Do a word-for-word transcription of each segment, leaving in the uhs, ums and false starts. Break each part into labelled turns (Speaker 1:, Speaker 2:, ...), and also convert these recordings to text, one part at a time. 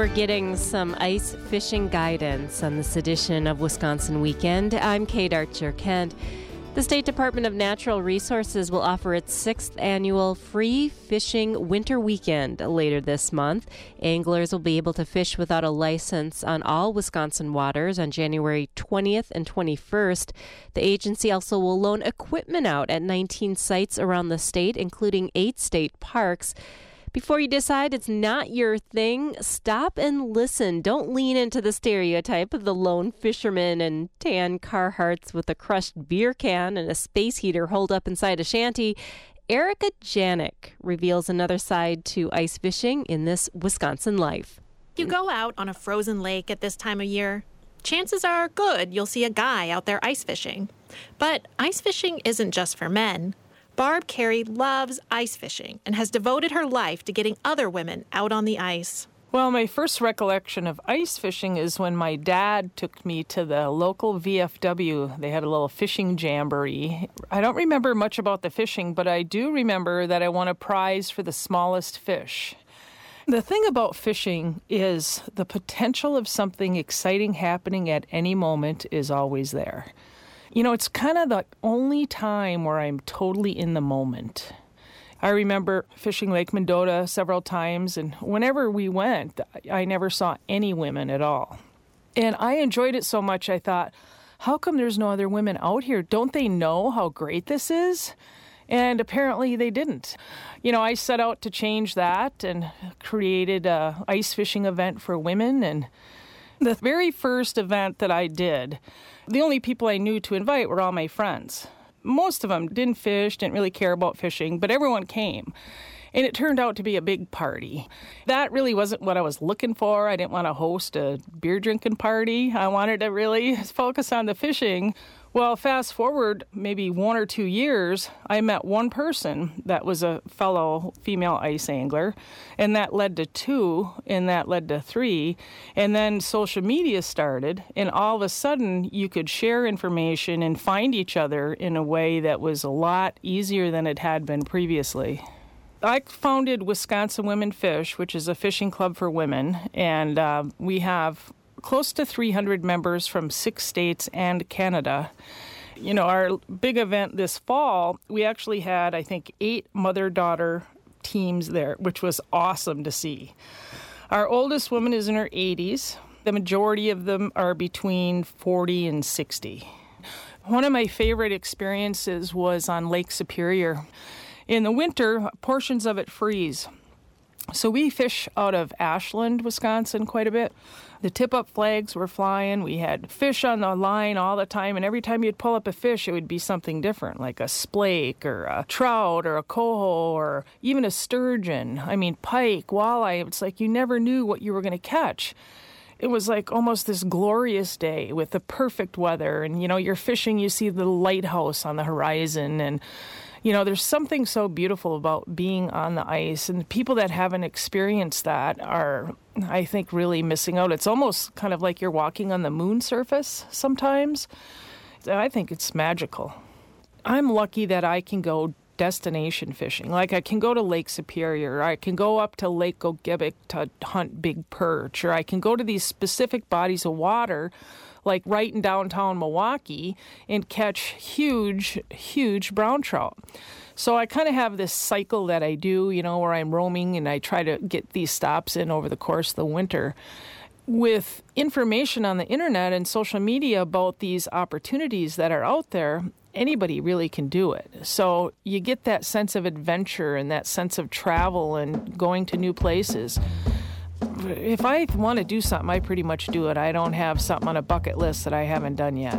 Speaker 1: we're getting some ice fishing guidance on this edition of Wisconsin Weekend. I'm Kate Archer-Kent. The State Department of Natural Resources will offer its sixth annual free fishing winter weekend later this month. Anglers will be able to fish without a license on all Wisconsin waters on January twentieth and twenty-first. The agency also will loan equipment out at nineteen sites around the state, including eight state parks. Before you decide it's not your thing, stop and listen. Don't lean into the stereotype of the lone fisherman and tan Carhartts with a crushed beer can and a space heater holed up inside a shanty. Erica Janik reveals another side to ice fishing in this Wisconsin life.
Speaker 2: You go out on a frozen lake at this time of year, chances are good you'll see a guy out there ice fishing. But ice fishing isn't just for men. Barb Carey loves ice fishing and has devoted her life to getting other women out on the ice.
Speaker 3: Well, my first recollection of ice fishing is when my dad took me to the local V F W. They had a little fishing jamboree. I don't remember much about the fishing, but I do remember that I won a prize for the smallest fish. The thing about fishing is the potential of something exciting happening at any moment is always there. You know, it's kind of the only time where I'm totally in the moment. I remember fishing Lake Mendota several times, and whenever we went, I never saw any women at all. And I enjoyed it so much, I thought, how come there's no other women out here? Don't they know how great this is? And apparently they didn't. You know, I set out to change that and created a ice fishing event for women. And the very first event that I did, the only people I knew to invite were all my friends. Most of them didn't fish, didn't really care about fishing, but everyone came. And it turned out to be a big party. That really wasn't what I was looking for. I didn't want to host a beer drinking party. I wanted to really focus on the fishing. Well, fast forward maybe one or two years, I met one person that was a fellow female ice angler, and that led to two, and that led to three, and then social media started, and all of a sudden you could share information and find each other in a way that was a lot easier than it had been previously. I founded Wisconsin Women Fish, which is a fishing club for women, and uh, we have close to three hundred members from six states and Canada. You know, our big event this fall, we actually had, I think, eight mother-daughter teams there, which was awesome to see. Our oldest woman is in her eighties. The majority of them are between forty and sixty. One of my favorite experiences was on Lake Superior. In the winter, portions of it freeze. So we fish out of Ashland, Wisconsin, quite a bit. The tip-up flags were flying. We had fish on the line all the time, and every time you'd pull up a fish, it would be something different, like a splake or a trout or a coho or even a sturgeon. I mean, pike, walleye. It's like you never knew what you were going to catch. It was like almost this glorious day with the perfect weather. And, you know, you're fishing, you see the lighthouse on the horizon, and you know, there's something so beautiful about being on the ice, and people that haven't experienced that are, I think, really missing out. It's almost kind of like you're walking on the moon surface sometimes. I think it's magical. I'm lucky that I can go destination fishing. Like I can go to Lake Superior, or I can go up to Lake Gogebic to hunt big perch, or I can go to these specific bodies of water like right in downtown Milwaukee, and catch huge, huge brown trout. So I kind of have this cycle that I do, you know, where I'm roaming and I try to get these stops in over the course of the winter. With information on the internet and social media about these opportunities that are out there, anybody really can do it. So you get that sense of adventure and that sense of travel and going to new places. If I want to do something, I pretty much do it. I don't have something on a bucket list that I haven't done yet.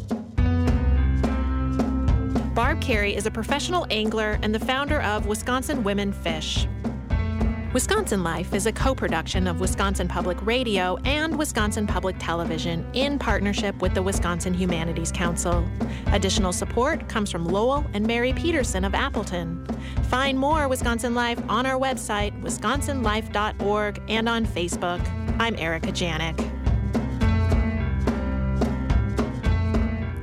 Speaker 2: Barb Carey is a professional angler and the founder of Wisconsin Women Fish. Wisconsin Life is a co-production of Wisconsin Public Radio and Wisconsin Public Television in partnership with the Wisconsin Humanities Council. Additional support comes from Lowell and Mary Peterson of Appleton. Find more Wisconsin Life on our website, wisconsin life dot org, and on Facebook. I'm Erica Janik.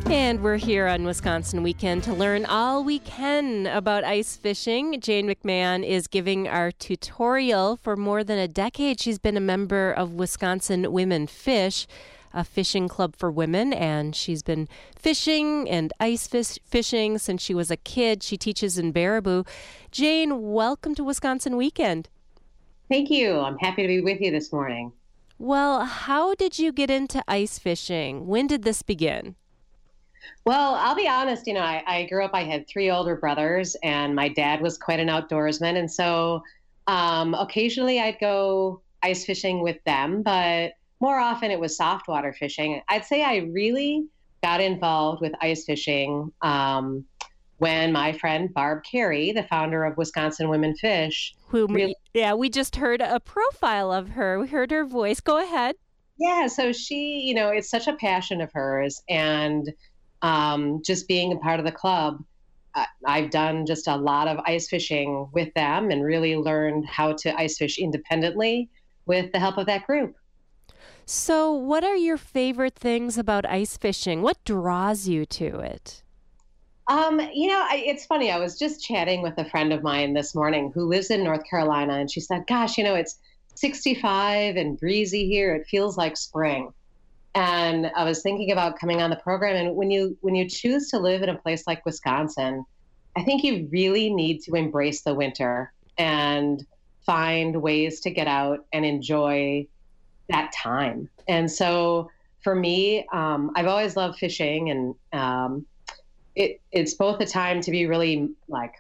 Speaker 1: And we're here on Wisconsin Weekend to learn all we can about ice fishing. Jane McMahon is giving our tutorial. For more than a decade, she's been a member of Wisconsin Women Fish, a fishing club for women, and she's been fishing and ice fish- fishing since she was a kid. She teaches in Baraboo. Jane, welcome to Wisconsin Weekend.
Speaker 4: Thank you. I'm happy to be with you this morning.
Speaker 1: Well, how did you get into ice fishing? When did this begin?
Speaker 4: Well, I'll be honest, you know, I, I grew up, I had three older brothers, and my dad was quite an outdoorsman. And so um, occasionally I'd go ice fishing with them, but more often it was softwater fishing. I'd say I really got involved with ice fishing um, when my friend Barb Carey, the founder of Wisconsin Women Fish.
Speaker 1: Who,
Speaker 4: really,
Speaker 1: yeah, we just heard a profile of her. We heard her voice. Go ahead.
Speaker 4: Yeah, so she, you know, it's such a passion of hers. And Um, just being a part of the club, I, I've done just a lot of ice fishing with them and really learned how to ice fish independently with the help of that group.
Speaker 1: So what are your favorite things about ice fishing? What draws you to it?
Speaker 4: Um, you know, I, it's funny. I was just chatting with a friend of mine this morning who lives in North Carolina, and she said, gosh, you know, it's sixty-five and breezy here. It feels like spring. And I was thinking about coming on the program. And when you when you choose to live in a place like Wisconsin, I think you really need to embrace the winter and find ways to get out and enjoy that time. And so for me, um, I've always loved fishing, and um, it it's both a time to be really like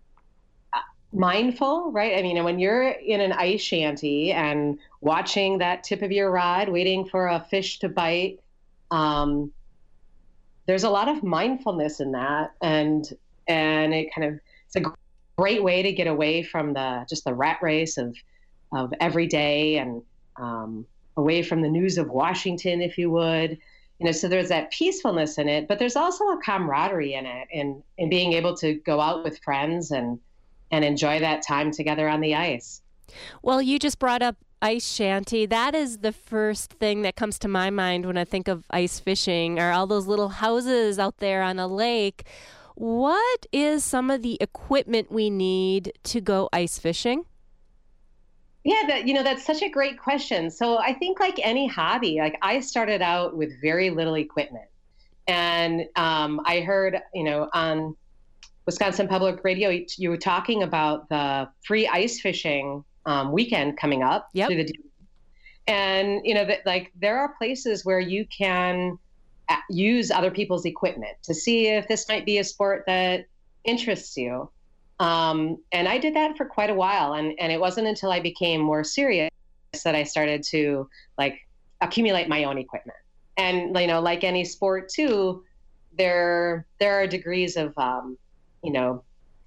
Speaker 4: mindful, right? I mean, when you're in an ice shanty and watching that tip of your rod, waiting for a fish to bite, um, there's a lot of mindfulness in that, and and it kind of it's a great way to get away from the just the rat race of of every day, and um, away from the news of Washington, if you would. You know, so there's that peacefulness in it, but there's also a camaraderie in it, and in being able to go out with friends and and enjoy that time together on the ice.
Speaker 1: Well, you just brought up ice shanty. That is the first thing that comes to my mind when I think of ice fishing, are all those little houses out there on a lake. What is some of the equipment we need to go ice fishing?
Speaker 4: Yeah, that, you know, that's such a great question. So I think like any hobby, like I started out with very little equipment. And um, I heard, you know, on Wisconsin Public Radio, you were talking about the free ice fishing um, weekend coming up.
Speaker 1: Yep.
Speaker 4: Through the, and, you know, that like there are places where you can use other people's equipment to see if this might be a sport that interests you. Um, and I did that for quite a while. And, and it wasn't until I became more serious that I started to like accumulate my own equipment. And, you know, like any sport too, there, there are degrees of, um, you know,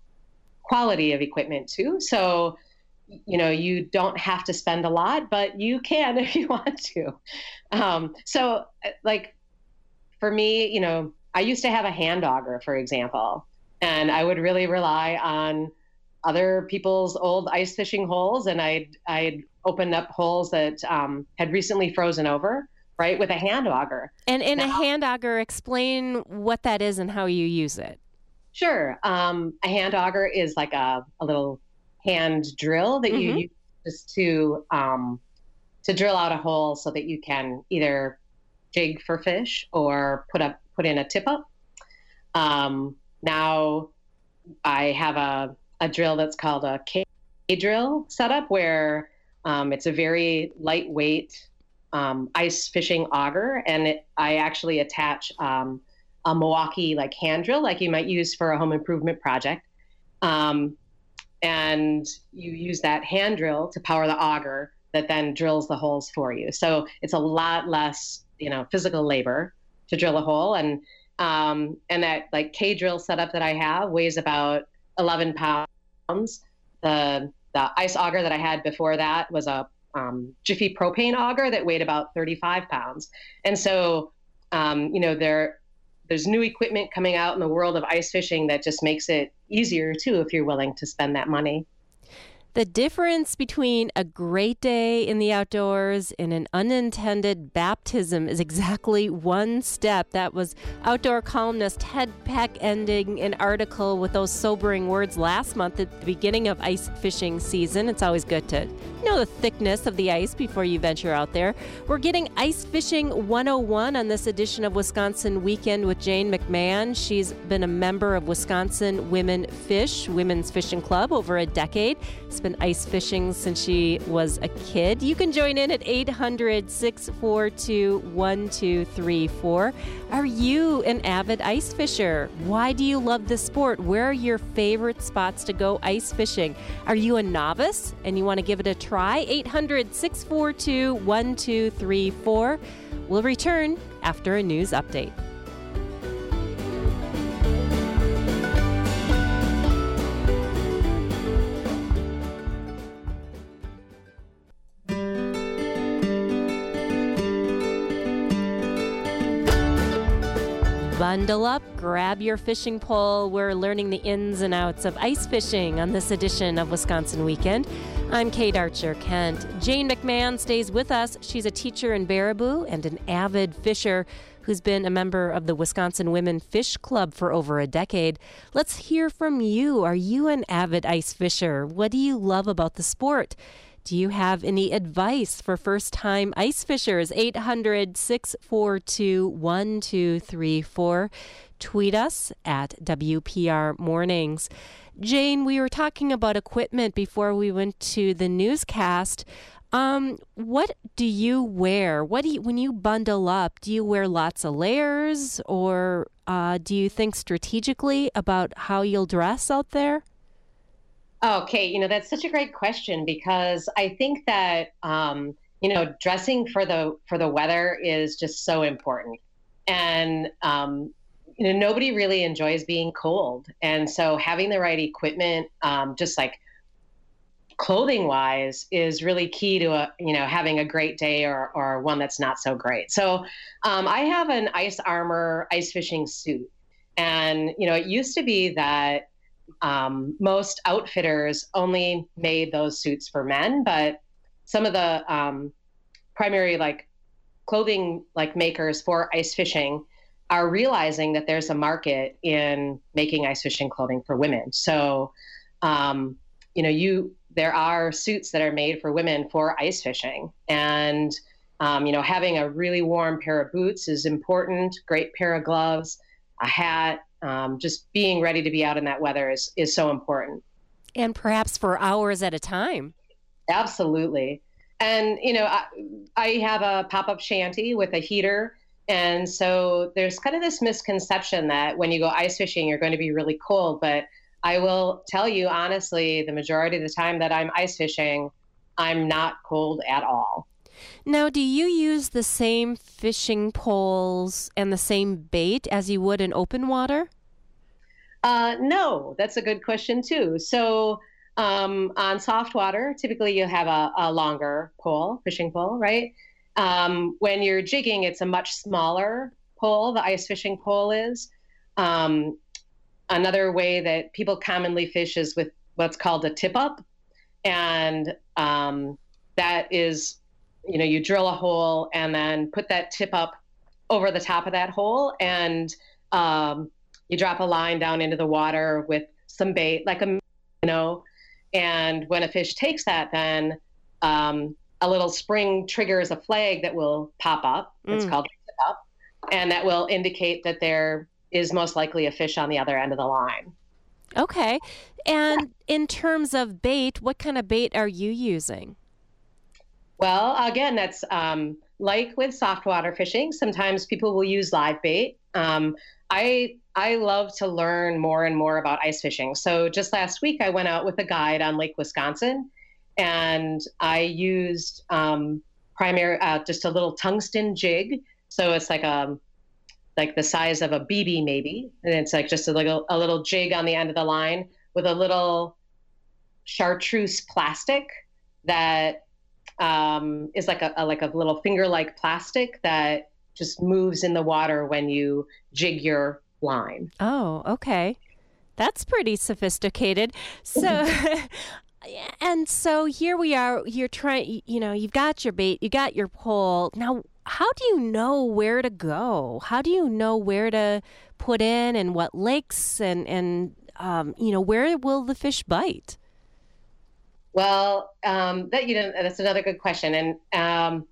Speaker 4: quality of equipment too. So, you know, you don't have to spend a lot, but you can if you want to. Um, so like for me, you know, I used to have a hand auger, for example, and I would really rely on other people's old ice fishing holes. And I'd, I'd opened up holes that um, had recently frozen over, right, with a hand auger.
Speaker 1: And in
Speaker 4: now,
Speaker 1: a hand auger, explain what that is and how you use it.
Speaker 4: Sure. Um, a hand auger is like a, a little hand drill that
Speaker 1: Mm-hmm.
Speaker 4: you use just to um, to drill out a hole so that you can either jig for fish or put up put in a tip up. Um, now I have a, a drill that's called a K drill setup, where um, it's a very lightweight um, ice fishing auger, and it, I actually attach um, a Milwaukee like hand drill, like you might use for a home improvement project. Um, and you use that hand drill to power the auger that then drills the holes for you. So it's a lot less, you know, physical labor to drill a hole. And, um, and that like K drill setup that I have weighs about eleven pounds. The, the ice auger that I had before that was a um, Jiffy propane auger that weighed about thirty-five pounds. And so, um, you know, there, there's new equipment coming out in the world of ice fishing that just makes it easier too if you're willing to spend that money.
Speaker 1: The difference between a great day in the outdoors and an unintended baptism is exactly one step. That was outdoor columnist Ted Peck ending an article with those sobering words last month at the beginning of ice fishing season. It's always good to know the thickness of the ice before you venture out there. We're getting Ice Fishing one oh one on this edition of Wisconsin Weekend with Jane McMahon. She's been a member of Wisconsin Women Fish, Women's Fishing Club, over a decade. She's been ice fishing since she was a kid. You can join in at eight hundred, six four two, one two three four. Are you an avid ice fisher? Why do you love the sport? Where are your favorite spots to go ice fishing? Are you a novice and you want to give it a try? eight hundred, six four two, one two three four. We'll return after a news update. Bundle up, grab your fishing pole. We're learning the ins and outs of ice fishing on this edition of Wisconsin Weekend. I'm Kate Archer-Kent. Jane McMahon stays with us. She's a teacher in Baraboo and an avid fisher who's been a member of the Wisconsin Women Fish Club for over a decade. Let's hear from you. Are you an avid ice fisher? What do you love about the sport? Do you have any advice for first-time ice fishers? eight hundred, six four two, one two three four. Tweet us at W P R Mornings. Jane, we were talking about equipment before we went to the newscast. Um, what do you wear? What do you, when you bundle up, do you wear lots of layers, or uh, do you think strategically about how you'll dress out there?
Speaker 4: Okay, you know, that's such a great question, because I think that, um, you know, dressing for the for the weather is just so important. And, um, you know, nobody really enjoys being cold. And so having the right equipment, um, just like clothing wise, is really key to, a, you know, having a great day or, or one that's not so great. So um, I have an Ice Armor ice fishing suit. And, you know, it used to be that Um, most outfitters only made those suits for men, but some of the um, primary like clothing like makers for ice fishing are realizing that there's a market in making ice fishing clothing for women. So, um, you know, you there are suits that are made for women for ice fishing, and um, you know, having a really warm pair of boots is important. Great pair of gloves, a hat. Um, just being ready to be out in that weather is, is so important.
Speaker 1: And perhaps for hours at a time.
Speaker 4: Absolutely. And, you know, I, I have a pop-up shanty with a heater. And so there's kind of this misconception that when you go ice fishing, you're going to be really cold. But I will tell you, honestly, the majority of the time that I'm ice fishing, I'm not cold at all.
Speaker 1: Now, do you use the same fishing poles and the same bait as you would in open water?
Speaker 4: Uh, no, that's a good question, too. So um, on soft water, typically you have a, a longer pole, fishing pole, right? Um, when you're jigging, it's a much smaller pole, the ice fishing pole is. Um, another way that people commonly fish is with what's called a tip-up. And um, that is... you know, you drill a hole and then put that tip up over the top of that hole, and um, you drop a line down into the water with some bait, like a, you know, and when a fish takes that, then um, a little spring triggers a flag that will pop up. Mm. It's called tip up, and that will indicate that there is most likely a fish on the other end of the line.
Speaker 1: Okay. And yeah. In terms of bait, what kind of bait are you using?
Speaker 4: Well, again, that's um, like with soft water fishing. Sometimes people will use live bait. Um, I I love to learn more and more about ice fishing. So just last week, I went out with a guide on Lake Wisconsin, and I used um, primary uh, just a little tungsten jig. So it's like a like the size of a B B maybe, and it's like just a little a little jig on the end of the line with a little chartreuse plastic that. Um, is like a, a like a little finger-like plastic that just moves in the water when you jig your line.
Speaker 1: Oh, okay. That's pretty sophisticated. So And so here we are, you're trying, you know, you've got your bait, you got your pole. Now, how do you know where to go? How do you know where to put in and what lakes and, and um, you know, where will the fish bite?
Speaker 4: Well, um, that, you know, that's another good question. And um,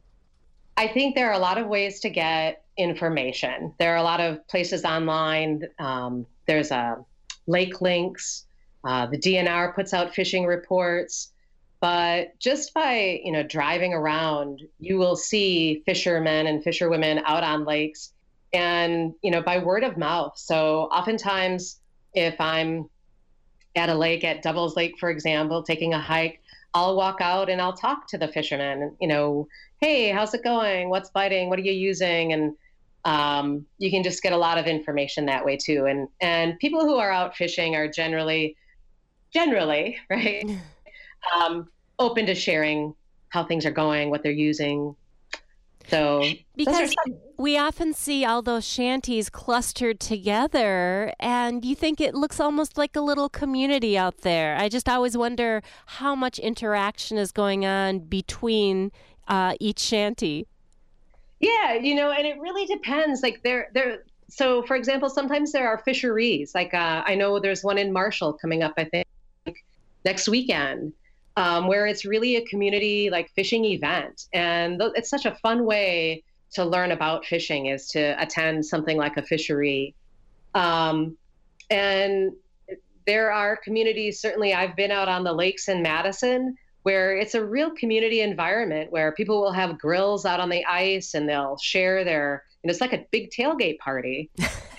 Speaker 4: I think there are a lot of ways to get information. There are a lot of places online. Um, there's a Lake Links. Uh, the D N R puts out fishing reports, but just by, you know, driving around, you will see fishermen and fisherwomen out on lakes and, you know, by word of mouth. So oftentimes if I'm at a lake at Devil's Lake, for example, taking a hike, I'll walk out and I'll talk to the fishermen, you know, hey, how's it going? What's biting? What are you using? And um, you can just get a lot of information that way too. And, and people who are out fishing are generally generally, right, um, open to sharing how things are going, what they're using. So
Speaker 1: because we often see all those shanties clustered together, and you think it looks almost like a little community out there. I just always wonder how much interaction is going on between uh, each shanty.
Speaker 4: Yeah, you know, and it really depends. Like there, there. So, for example, sometimes there are fisheries. Like uh, I know there's one in Marshall coming up, I think, next weekend, um, where it's really a community like fishing event. And th- it's such a fun way to learn about fishing is to attend something like a fishery. Um, and there are communities, certainly I've been out on the lakes in Madison, where it's a real community environment where people will have grills out on the ice and they'll share their, and it's like a big tailgate party.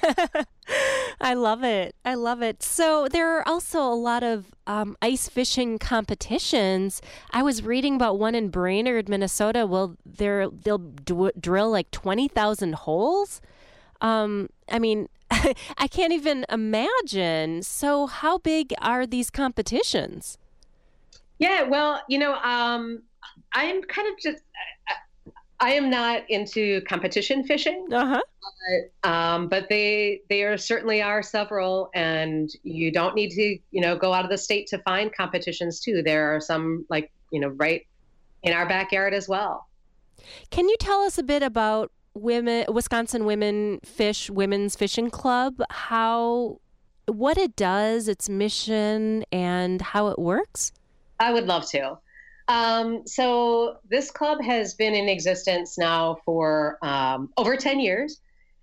Speaker 1: I love it. I love it. So there are also a lot of um, ice fishing competitions. I was reading about one in Brainerd, Minnesota. Well, they're, they'll d- drill like twenty thousand holes. Um, I mean, I can't even imagine. So how big are these competitions?
Speaker 4: Yeah, well, you know, um, I'm kind of just... I, I am not into competition fishing,
Speaker 1: uh-huh.
Speaker 4: but, um, but they there certainly are several, and you don't need to, you know, go out of the state to find competitions too. There are some, like, you know, right in our backyard as well.
Speaker 1: Can you tell us a bit about women, Wisconsin Women Fish Women's Fishing Club? How, what it does, its mission, and how it works?
Speaker 4: I would love to. Um, so this club has been in existence now for um, over ten years,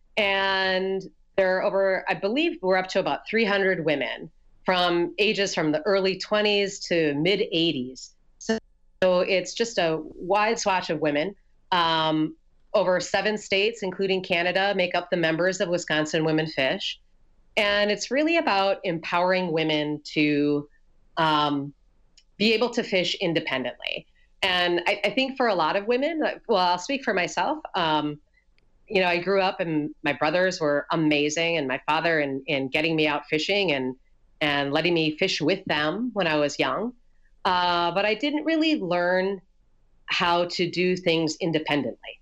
Speaker 4: and there are over, I believe we're up to about three hundred women from ages from the early twenties to mid eighties. So, so it's just a wide swatch of women. Um, over seven states, including Canada, make up the members of Wisconsin Women Fish. And it's really about empowering women to um, be able to fish independently. And I, I think for a lot of women, well, I'll speak for myself. Um, you know, I grew up and my brothers were amazing, and my father in, in getting me out fishing and, and letting me fish with them when I was young. Uh, but I didn't really learn how to do things independently.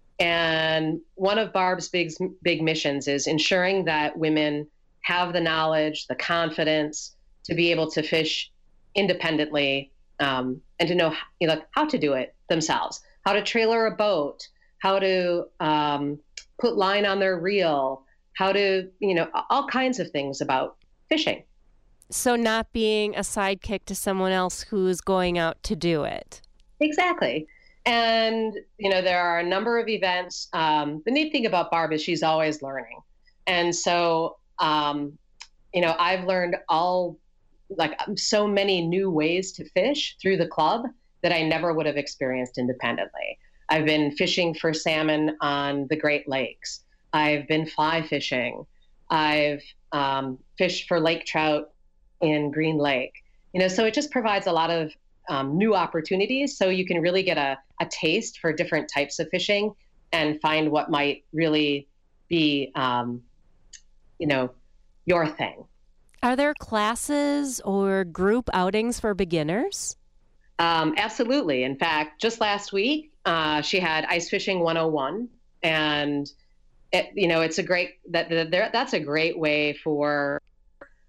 Speaker 4: And one of Barb's big, big missions is ensuring that women have the knowledge, the confidence to be able to fish independently, um, and to know, you know, how to do it themselves, how to trailer a boat, how to um, put line on their reel, how to, you know, all kinds of things about fishing.
Speaker 1: So not being a sidekick to someone else who's going out to do it.
Speaker 4: Exactly. And, you know, there are a number of events. Um, the neat thing about Barb is she's always learning. And so, um, you know, I've learned all like so many new ways to fish through the club that I never would have experienced independently. I've been fishing for salmon on the Great Lakes. I've been fly fishing. I've um, fished for lake trout in Green Lake. You know, so it just provides a lot of um, new opportunities. So you can really get a, a taste for different types of fishing and find what might really be, um, you know, your thing.
Speaker 1: Are there classes or group outings for beginners?
Speaker 4: Um, absolutely. In fact, just last week, uh, she had Ice Fishing one oh one, and it, you know, it's a great that, that that's a great way for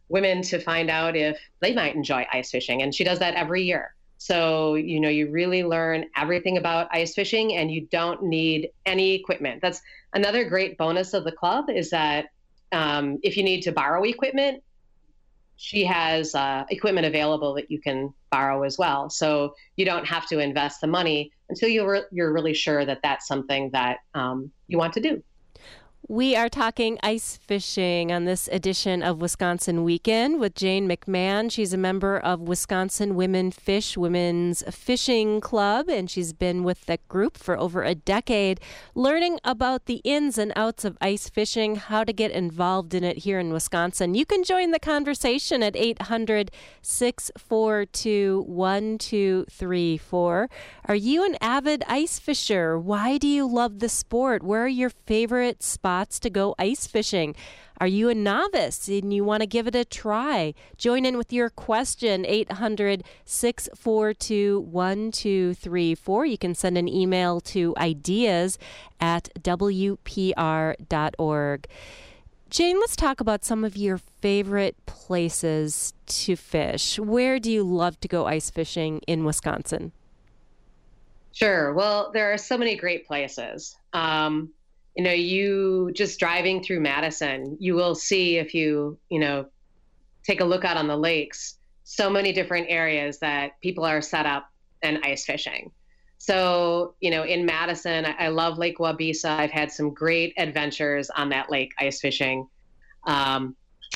Speaker 4: women to find out if they might enjoy ice fishing. And she does that every year. So, you know, you really learn everything about ice fishing and you don't need any equipment. That's another great bonus of the club is that um, if you need to borrow equipment, she has uh, equipment available that you can borrow as well. So you don't have to invest the money until you're, re- you're really sure that that's something that um, you want to do.
Speaker 1: We are talking ice fishing on this edition of Wisconsin Weekend with Jane McMahon. She's a member of Wisconsin Women Fish Women's Fishing Club, and she's been with the group for over a decade, learning about the ins and outs of ice fishing, how to get involved in it here in Wisconsin. You can join the conversation at eight hundred, six four two, one two three four. Are you an avid ice fisher? Why do you love the sport? Where are your favorite spots to go ice fishing? Are you a novice and you want to give it a try? Join in with your question, eight hundred, six four two, one two three four. You can send an email to ideas at w p r dot org. Jane, let's talk about some of your favorite places to fish. Where do you love to go ice fishing in Wisconsin?
Speaker 4: Sure. Well, there are so many great places. Um, You know, you just driving through Madison, you will see if you, you know, take a look out on the lakes, so many different areas that people are set up and ice fishing. So, you know, in Madison, I, I love Lake Waubesa. I've had some great adventures on that lake ice fishing. Um,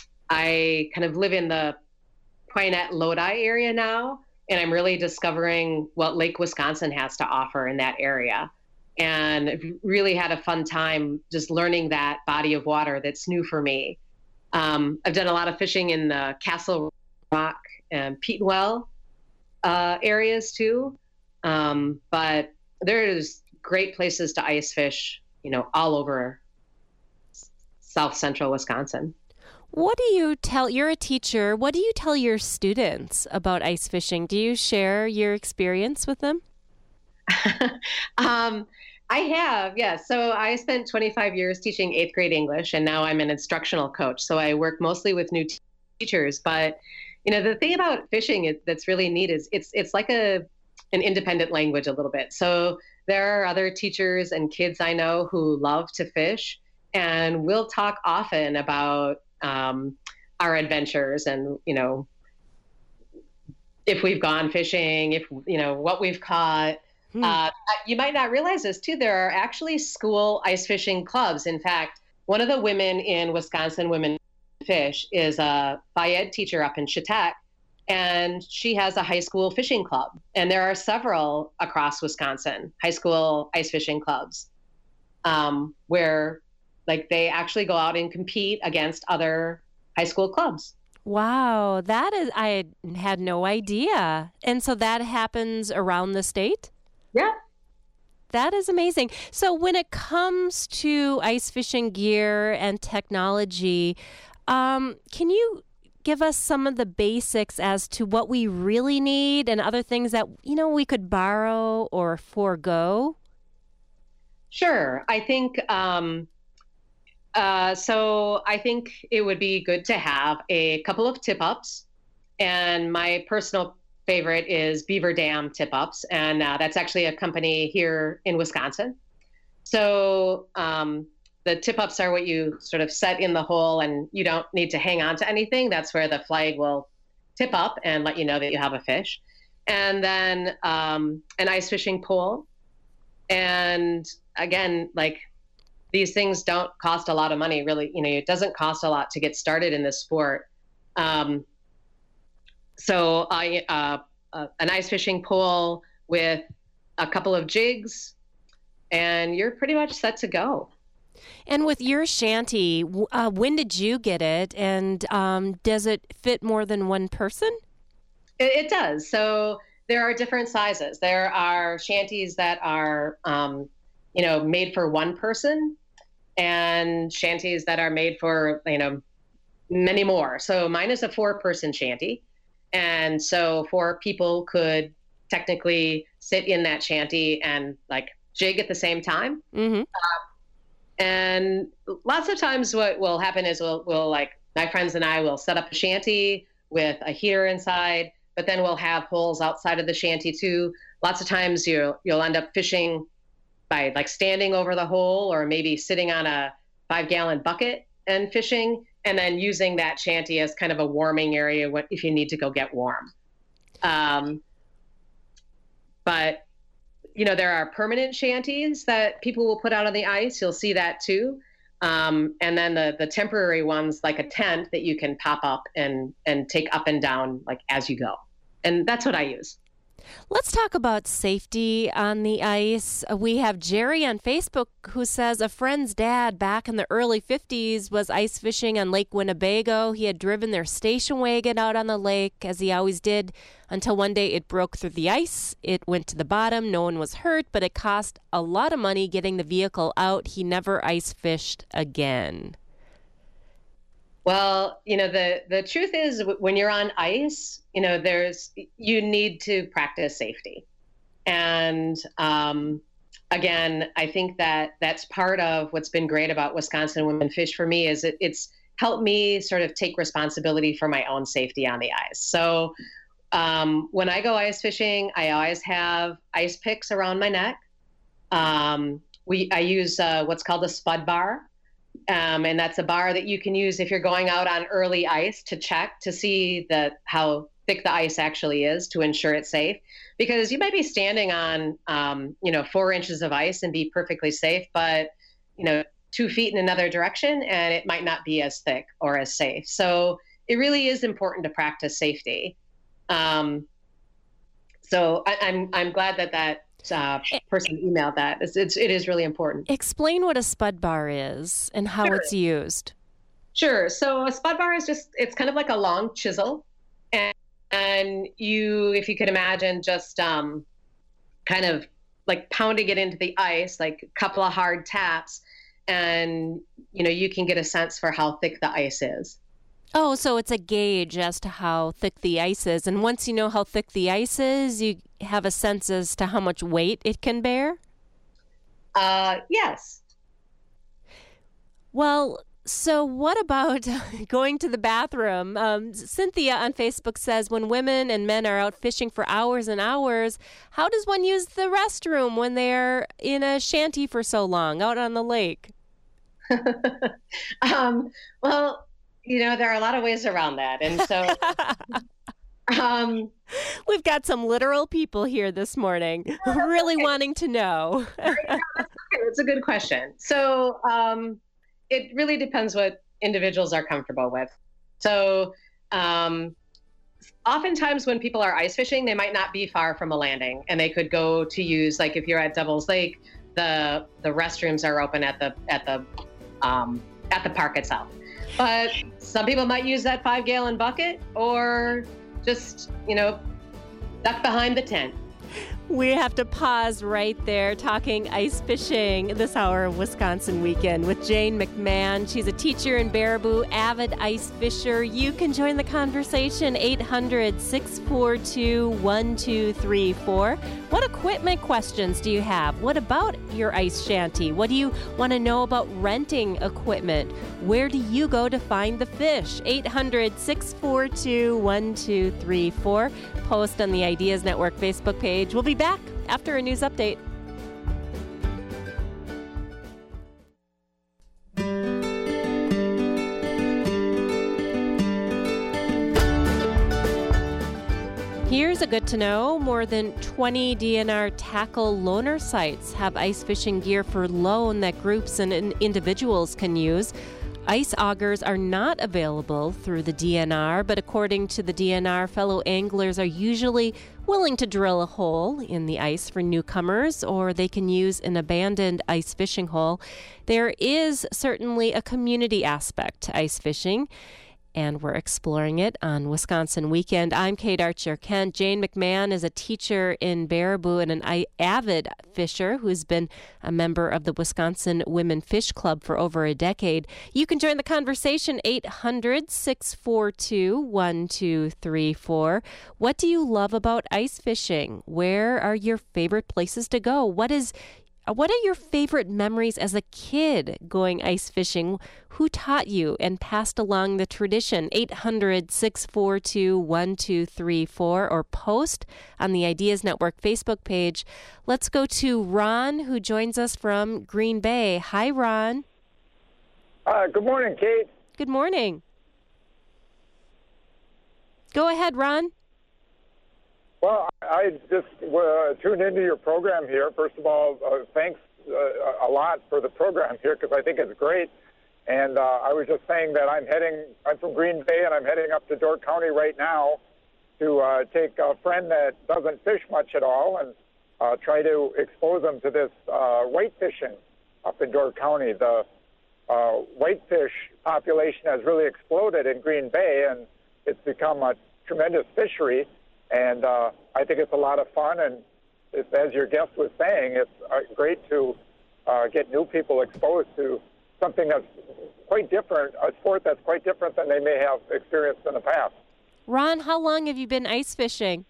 Speaker 4: I kind of live in the Poinet Lodi area now, and I'm really discovering what Lake Wisconsin has to offer in that area. And really had a fun time just learning that body of water that's new for me. Um, I've done a lot of fishing in the Castle Rock and Petenwell uh, areas too. Um, but there's great places to ice fish, you know, all over South Central Wisconsin.
Speaker 1: What do you tell, you're a teacher, what do you tell your students about ice fishing? Do you share your experience with them?
Speaker 4: um, I have, yes. So I spent twenty-five years teaching eighth grade English, and now I'm an instructional coach. So I work mostly with new t- teachers. But, you know, the thing about fishing is, that's really neat is it's it's like a an independent language a little bit. So there are other teachers and kids I know who love to fish, and we'll talk often about um, our adventures and, you know, if we've gone fishing, if, you know, what we've caught. Hmm. Uh, you might not realize this too. There are actually school ice fishing clubs. In fact, one of the women in Wisconsin Women Fish is a Phi Ed teacher up in Chautauqua, and she has a high school fishing club. And there are several across Wisconsin, high school ice fishing clubs, um, where like they actually go out and compete against other high school clubs.
Speaker 1: Wow, that is, I had no idea. And so that happens around the state?
Speaker 4: Yeah.
Speaker 1: That is amazing. So when it comes to ice fishing gear and technology, um, can you give us some of the basics as to what we really need and other things that, you know, we could borrow or forego?
Speaker 4: Sure. I think, um, uh, so I think it would be good to have a couple of tip-ups. And my personal favorite is Beaver Dam Tip-Ups, and uh, that's actually a company here in Wisconsin. So um, the tip-ups are what you sort of set in the hole, and you don't need to hang on to anything. That's where the flag will tip up and let you know that you have a fish. And then um, an ice fishing pole. And again, like these things don't cost a lot of money, really. You know, it doesn't cost a lot to get started in this sport. Um, So I, uh, uh, an ice fishing pole with a couple of jigs, and you're pretty much set to go.
Speaker 1: And with your shanty, uh, when did you get it? And um, does it fit more than one person?
Speaker 4: It, it does. So there are different sizes. There are shanties that are, um, you know, made for one person, and shanties that are made for, you know, many more. So mine is a four-person shanty. And so four people could technically sit in that shanty and like jig at the same time.
Speaker 1: Mm-hmm.
Speaker 4: Um, and lots of times what will happen is we'll, we'll like my friends and I will set up a shanty with a heater inside, but then we'll have holes outside of the shanty too. Lots of times you'll, you'll end up fishing by like standing over the hole or maybe sitting on a five gallon bucket and fishing, and then using that shanty as kind of a warming area if you need to go get warm. Um, but, you know, there are permanent shanties that people will put out on the ice. You'll see that too. Um, and then the, the temporary ones, like a tent that you can pop up and, and take up and down like as you go. And that's what I use.
Speaker 1: Let's talk about safety on the ice. We have Jerry on Facebook who says a friend's dad back in the early fifties was ice fishing on Lake Winnebago. He had driven their station wagon out on the lake, as he always did, until one day it broke through the ice. It went to the bottom. No one was hurt, but it cost a lot of money getting the vehicle out. He never ice fished again.
Speaker 4: Well, you know, the, the truth is when you're on ice, you know, there's, you need to practice safety. And um, again, I think that that's part of what's been great about Wisconsin Women Fish for me is it, it's helped me sort of take responsibility for my own safety on the ice. So um, when I go ice fishing, I always have ice picks around my neck. Um, we, I use uh, what's called a spud bar. Um, and that's a bar that you can use if you're going out on early ice to check to see the, how thick the ice actually is to ensure it's safe. Because you might be standing on, um, you know, four inches of ice and be perfectly safe, but, you know, two feet in another direction and it might not be as thick or as safe. So it really is important to practice safety. Um, so I, I'm I'm glad that that Uh, person emailed that. It's, it's, it is really important.
Speaker 1: Explain what a spud bar is and how
Speaker 4: Sure.
Speaker 1: it's used.
Speaker 4: Sure. So a spud bar is just, it's kind of like a long chisel. And, and you, if you could imagine just um, kind of like pounding it into the ice, like a couple of hard taps, and, you know, you can get a sense for how thick the ice is.
Speaker 1: Oh, so it's a gauge as to how thick the ice is. And once you know how thick the ice is, you have a sense as to how much weight it can bear?
Speaker 4: Uh, yes.
Speaker 1: Well, so what about going to the bathroom? Um, Cynthia on Facebook says when women and men are out fishing for hours and hours, how does one use the restroom when they're in a shanty for so long out on the lake?
Speaker 4: um, well, you know, there are a lot of ways around that. And so um,
Speaker 1: we've got some literal people here this morning really okay. wanting to know.
Speaker 4: It's a good question. So um, it really depends what individuals are comfortable with. So um, oftentimes when people are ice fishing, they might not be far from a landing and they could go to use, like if you're at Devil's Lake, the the restrooms are open at the at the um, at the park itself. But some people might use that five gallon bucket or just, you know, duck behind the tent.
Speaker 1: We have to pause right there talking ice fishing this hour of Wisconsin Weekend with Jane McMahon. She's a teacher in Baraboo, avid ice fisher. You can join the conversation, eight hundred, six four two, one two three four. What equipment questions do you have? What about your ice shanty? What do you want to know about renting equipment? Where do you go to find the fish? eight hundred, six four two, one two three four. Post on the Ideas Network Facebook page. We'll be back after a news update. Here's a good to know. More than twenty D N R tackle loaner sites have ice fishing gear for loan that groups and individuals can use. Ice augers are not available through the D N R, but according to the D N R, fellow anglers are usually willing to drill a hole in the ice for newcomers, or they can use an abandoned ice fishing hole. There is certainly a community aspect to ice fishing, and we're exploring it on Wisconsin Weekend. I'm Kate Archer-Kent. Jane McMahon is a teacher in Baraboo and an avid fisher who's been a member of the Wisconsin Women Fish Club for over a decade. You can join the conversation, eight hundred, six four two, one two three four. What do you love about ice fishing? Where are your favorite places to go? What is Uh, What are your favorite memories as a kid going ice fishing? Who taught you and passed along the tradition? eight hundred, six four two, one two three four or post on the Ideas Network Facebook page. Let's go to Ron, who joins us from Green Bay. Hi, Ron.
Speaker 5: Uh, good morning, Kate.
Speaker 1: Good morning. Go ahead, Ron.
Speaker 5: Well, I just uh, tuned into your program here. First of all, uh, thanks uh, a lot for the program here because I think it's great. And uh, I was just saying that I'm heading, I'm from Green Bay and I'm heading up to Door County right now to uh, take a friend that doesn't fish much at all and uh, try to expose them to this uh, white fishing up in Door County. The uh, whitefish population has really exploded in Green Bay and it's become a tremendous fishery. And uh, I think it's a lot of fun, and it's, as your guest was saying, it's uh, great to uh, get new people exposed to something that's quite different, a sport that's quite different than they may have experienced in the past.
Speaker 1: Ron, how long have you been ice fishing?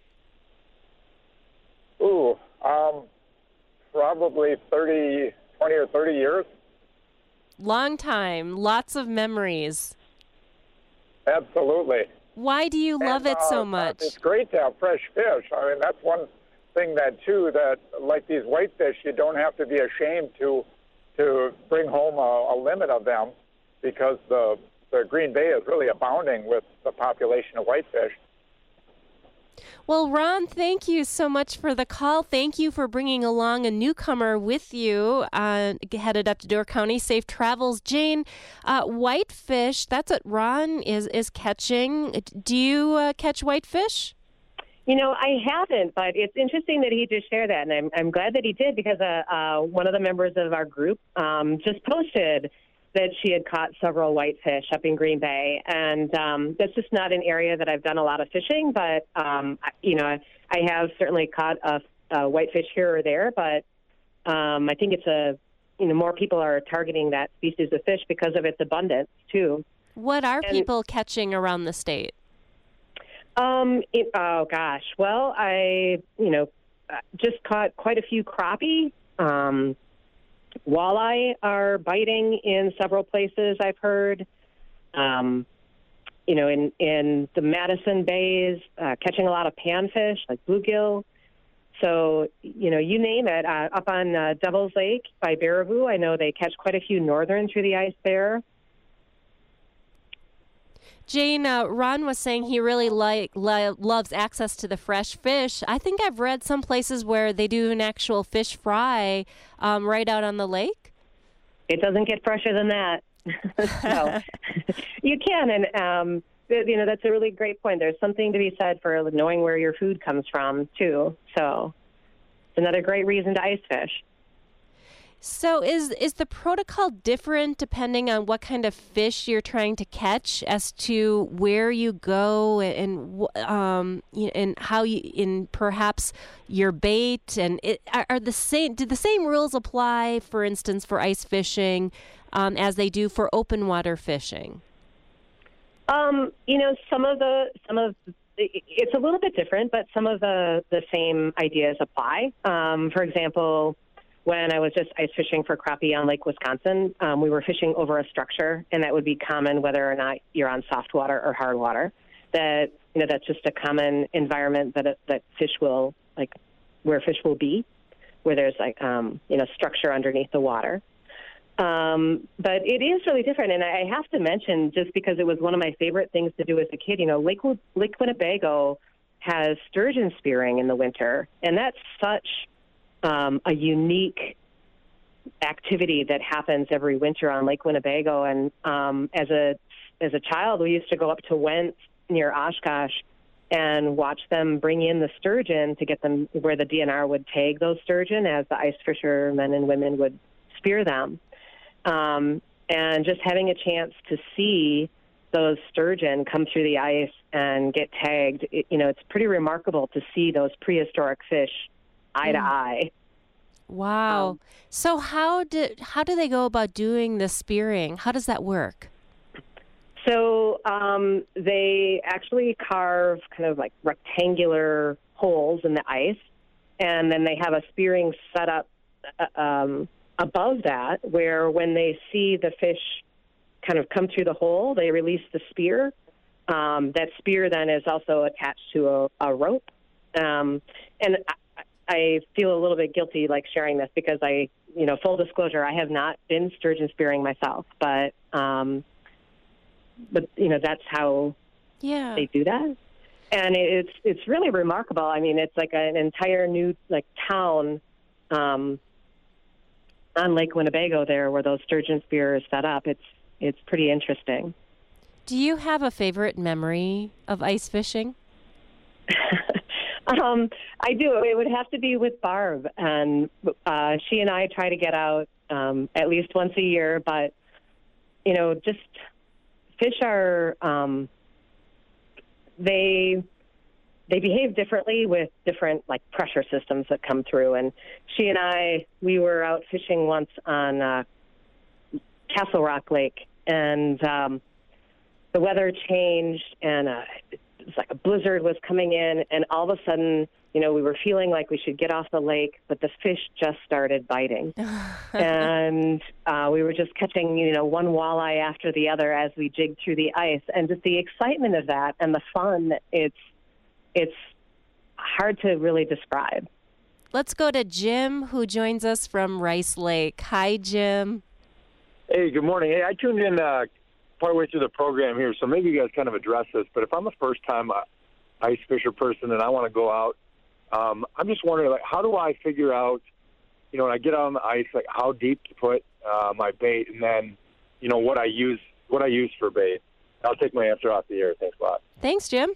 Speaker 5: Ooh, um, probably thirty, twenty or thirty years.
Speaker 1: Long time, lots of memories.
Speaker 5: Absolutely.
Speaker 1: Why do you love
Speaker 5: and,
Speaker 1: it so
Speaker 5: uh,
Speaker 1: much?
Speaker 5: It's great to have fresh fish. I mean, that's one thing that, too, that like these whitefish, you don't have to be ashamed to to bring home a, a limit of them because the, the Green Bay is really abounding with the population of whitefish.
Speaker 1: Well, Ron, thank you so much for the call. Thank you for bringing along a newcomer with you, uh, headed up to Door County. Safe travels. Jane, uh, whitefish, that's what Ron is, is catching. Do you uh, catch whitefish?
Speaker 6: You know, I haven't, but it's interesting that he just shared that, and I'm, I'm glad that he did because uh, uh, one of the members of our group um, just posted that she had caught several whitefish up in Green Bay. And um, that's just not an area that I've done a lot of fishing, but, um, you know, I have certainly caught a, a whitefish here or there, but um, I think it's a, you know, more people are targeting that species of fish because of its abundance, too.
Speaker 1: What are
Speaker 6: and,
Speaker 1: people catching around the state?
Speaker 6: Um, it, oh, gosh. Well, I, you know, just caught quite a few crappie. Um Walleye are biting in several places, I've heard. Um, you know, in, in the Madison Bays, uh, catching a lot of panfish, like bluegill. So, you know, you name it. Uh, up on uh, Devil's Lake by Baraboo, I know they catch quite a few northern through the ice there.
Speaker 1: Jane, uh, Ron was saying he really like lo- loves access to the fresh fish. I think I've read some places where they do an actual fish fry um, right out on the lake.
Speaker 6: It doesn't get fresher than that. So you can, and um, you know that's a really great point. There's something to be said for knowing where your food comes from too. So it's another great reason to ice fish.
Speaker 1: So is is the protocol different depending on what kind of fish you're trying to catch as to where you go and um and how you in perhaps your bait and it, are the same do the same rules apply, for instance, for ice fishing um, as they do for open water fishing?
Speaker 6: Um, you know, some of the some of it's a little bit different, but some of the the same ideas apply. Um, for example, when I was just ice fishing for crappie on Lake Wisconsin, um, we were fishing over a structure, and that would be common whether or not you're on soft water or hard water. That you know, that's just a common environment that that fish will like, where fish will be, where there's like um, you know structure underneath the water. Um, but it is really different, and I have to mention, just because it was one of my favorite things to do as a kid, you know, Lake Lake Winnebago has sturgeon spearing in the winter, and that's such Um, a unique activity that happens every winter on Lake Winnebago. And um, as a as a child, we used to go up to Wentz near Oshkosh and watch them bring in the sturgeon to get them where the D N R would tag those sturgeon as the ice fishermen and women would spear them. Um, and just having a chance to see those sturgeon come through the ice and get tagged, it, you know, it's pretty remarkable to see those prehistoric fish eye to eye.
Speaker 1: Wow. Um, so how did how do they go about doing the spearing? How does that work?
Speaker 6: So um, they actually carve kind of like rectangular holes in the ice, and then they have a spearing set up uh, um, above that, where when they see the fish kind of come through the hole, they release the spear. Um, that spear then is also attached to a, a rope. Um, and I, I feel a little bit guilty, like, sharing this because I, you know, full disclosure, I have not been sturgeon spearing myself, but, um, but you know, that's how
Speaker 1: yeah.
Speaker 6: they do that. And it's it's really remarkable. I mean, it's like an entire new like town um, on Lake Winnebago there, where those sturgeon spears set up. It's it's pretty interesting.
Speaker 1: Do you have a favorite memory of ice fishing?
Speaker 6: um, I do. It would have to be with Barb, and uh, she and I try to get out um, at least once a year. But you know, just fish are. Um, They they behave differently with different like pressure systems that come through. And she and I, we were out fishing once on uh, Castle Rock Lake, and um, the weather changed, and uh, it was like a blizzard was coming in, and all of a sudden, you know, we were feeling like we should get off the lake, but the fish just started biting. and uh, we were just catching, you know, one walleye after the other as we jigged through the ice. And just the excitement of that and the fun, it's it's hard to really describe.
Speaker 1: Let's go to Jim, who joins us from Rice Lake. Hi, Jim.
Speaker 7: Hey, good morning. Hey, I tuned in uh, partway through the program here, so maybe you guys kind of address this. But if I'm a first-time uh, ice fisher person and I want to go out, Um, I'm just wondering, like, how do I figure out, you know, when I get out on the ice, like, how deep to put uh, my bait, and then, you know, what I use, what I use for bait. I'll take my answer off the air. Thanks a lot.
Speaker 1: Thanks, Jim.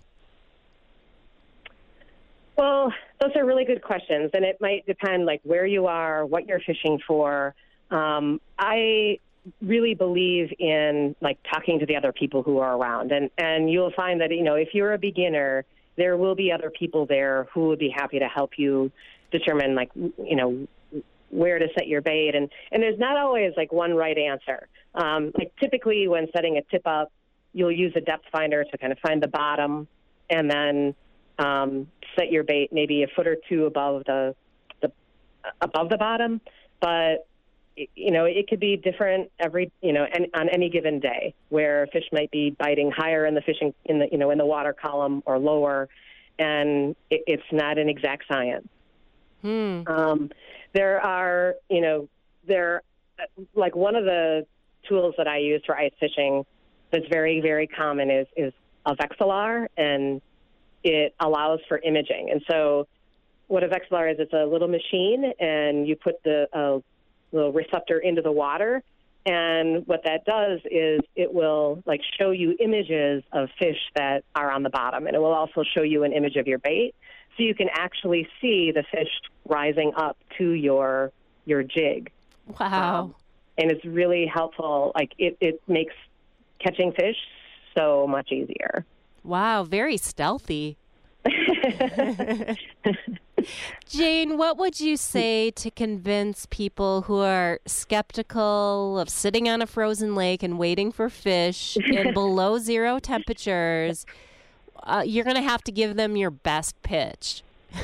Speaker 6: Well, those are really good questions, and it might depend, like, where you are, what you're fishing for. Um, I really believe in, like, talking to the other people who are around, and, and you'll find that, you know, if you're a beginner, there will be other people there who would be happy to help you determine, like, you know, where to set your bait. And, and there's not always, like, one right answer. Um, like, typically when setting a tip up, you'll use a depth finder to kind of find the bottom and then um, set your bait maybe a foot or two above the, the above the bottom. But, you know, it could be different every, you know, and on any given day, where fish might be biting higher in the fishing, in the, you know, in the water column or lower, and it, it's not an exact science.
Speaker 1: Hmm.
Speaker 6: Um, there are, you know, there, like one of the tools that I use for ice fishing that's very, very common is, is a Vexilar, and it allows for imaging. And so what a Vexilar is, it's a little machine, and you put the uh, little receptor into the water, and what that does is it will like show you images of fish that are on the bottom, and it will also show you an image of your bait, so you can actually see the fish rising up to your your jig.
Speaker 1: Wow.
Speaker 6: Um, and it's really helpful. Like it, it makes catching fish so much easier.
Speaker 1: Wow, very stealthy. Jane, what would you say to convince people who are skeptical of sitting on a frozen lake and waiting for fish in below zero temperatures? Uh, you're going to have to give them your best pitch.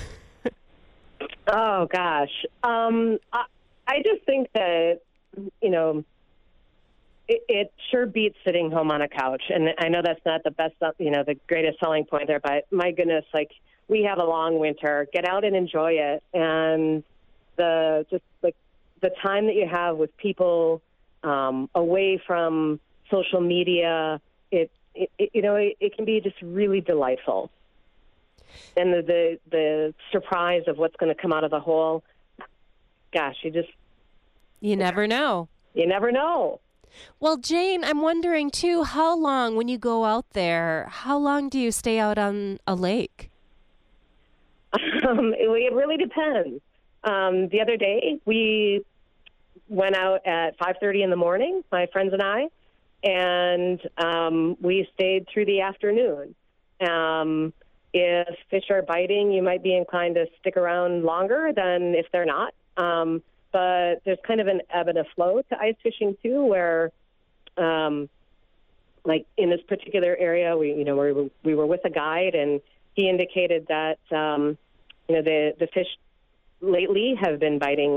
Speaker 6: Oh, gosh. Um, I, I just think that, you know, it, it sure beats sitting home on a couch. And I know that's not the best, you know, the greatest selling point there, but my goodness, like, we have a long winter. Get out and enjoy it. And the just like the time that you have with people um, away from social media, it, it, it you know, it, it can be just really delightful. And the, the, the surprise of what's going to come out of the hole, gosh, you just...
Speaker 1: You never know.
Speaker 6: You never know.
Speaker 1: Well, Jane, I'm wondering, too, how long, when you go out there, how long do you stay out on a lake?
Speaker 6: Um, it, it really depends. Um, the other day, we went out at five thirty in the morning, my friends and I, and um, we stayed through the afternoon. Um, if fish are biting, you might be inclined to stick around longer than if they're not. Um, but there's kind of an ebb and a flow to ice fishing, too, where, um, like in this particular area, we, you know, we were, we were with a guide, and he indicated that, um, you know, the, the fish lately have been biting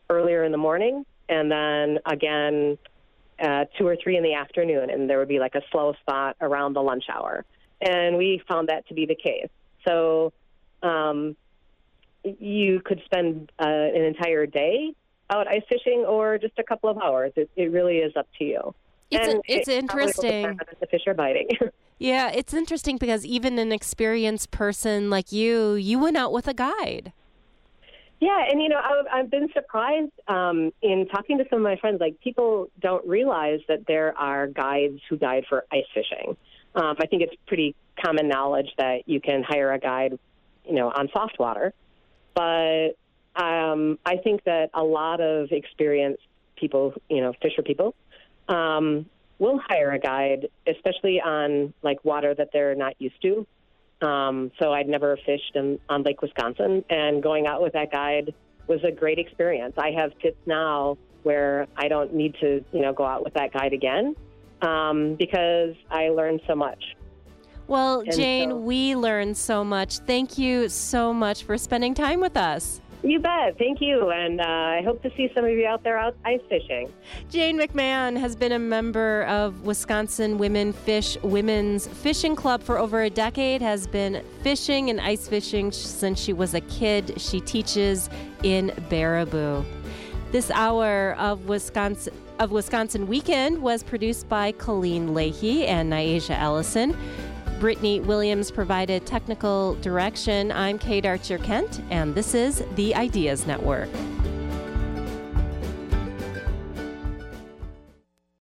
Speaker 6: earlier in the morning, and then again uh, two or three in the afternoon, and there would be like a slow spot around the lunch hour. And we found that to be the case. So um, you could spend uh, an entire day out ice fishing or just a couple of hours. It, it really is up to you.
Speaker 1: It's,
Speaker 6: and
Speaker 1: a, it's
Speaker 6: it
Speaker 1: interesting.
Speaker 6: The fish are biting.
Speaker 1: Yeah, it's interesting because even an experienced person like you, you went out with a guide.
Speaker 6: Yeah, and, you know, I've, I've been surprised um, in talking to some of my friends. Like, people don't realize that there are guides who guide for ice fishing. Um, I think it's pretty common knowledge that you can hire a guide, you know, on soft water. But um, I think that a lot of experienced people, you know, fisher people, um, will hire a guide, especially on, like, water that they're not used to. Um, so I'd never fished in, on Lake Wisconsin, and going out with that guide was a great experience. I have tips now where I don't need to, you know, go out with that guide again um, because I learned so much.
Speaker 1: Well,
Speaker 6: And
Speaker 1: Jane,
Speaker 6: so-
Speaker 1: we learned so much. Thank you so much for spending time with us.
Speaker 6: You bet. Thank you. And uh, I hope to see some of you out there out ice fishing.
Speaker 1: Jane McMahon has been a member of Wisconsin Women Fish Women's Fishing Club for over a decade, has been fishing and ice fishing since she was a kid. She teaches in Baraboo. This hour of Wisconsin of Wisconsin Weekend was produced by Colleen Leahy and Nyasha Ellison. Brittany Williams provided technical direction. I'm Kate Archer-Kent, and this is the Ideas Network.